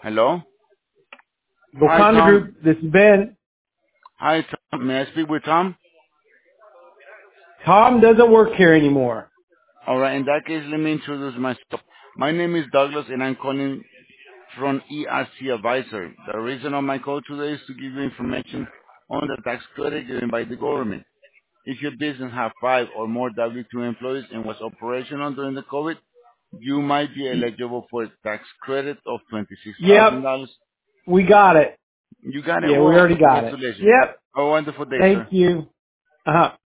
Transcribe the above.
Hello? Hi, Wakanda Tom. Group, this is Ben. Hi, Tom. May I speak with Tom? Tom doesn't work here anymore. All right. In that case, let me introduce myself. My name is Douglas, and I'm calling from ERC Advisor. The reason of my call today is to give you information on the tax credit given by the government. If your business have 5 or more W-2 employees and was operational during the COVID, you might be eligible for a tax credit of Yep, $26,000. we got it. You got it? Yeah, we Well, already got it. congratulations. Yep, Have a wonderful day, thank sir. you. Uh-huh.